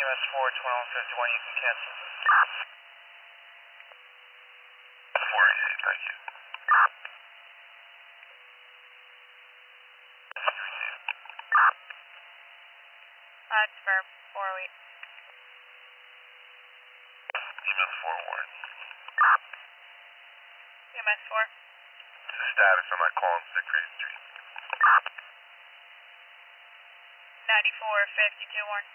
EMS 4, 2151, you can cancel. 488, thank you. It's for 408. EMS 4 Warren. EMS 4. The status, I'm not calling 6 Grade Street. 9452 Warren.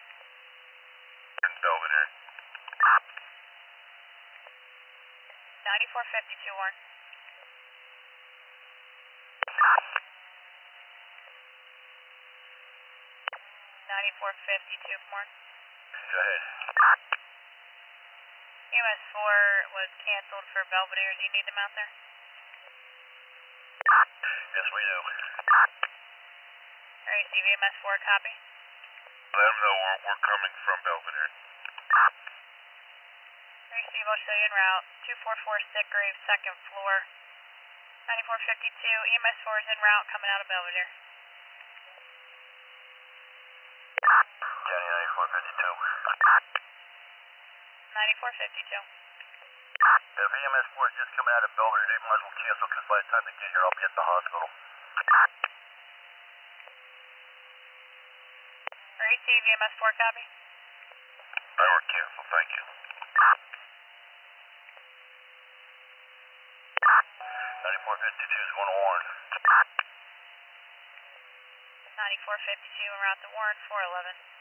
Belvedere. 9452 Warren. 9452 Warren. Go ahead. EMS 4 was canceled for Belvedere. Do you need them out there? Yes, we do. Receive EMS 4 copy. Let them know we're coming from Belvedere. Receive, I'll show you en route. 244 Stick Grave, 2nd floor. 9452, EMS 4 is en route, coming out of Belvedere. County 9452. 9452. If EMS 4 is just coming out of Belvedere, they might as well cancel because by the time they get here, I'll be at the hospital. Receive EMS 4 copy. Or cancel, thank you. 9452 is going to Warren. 9452 en route to Warren, 411.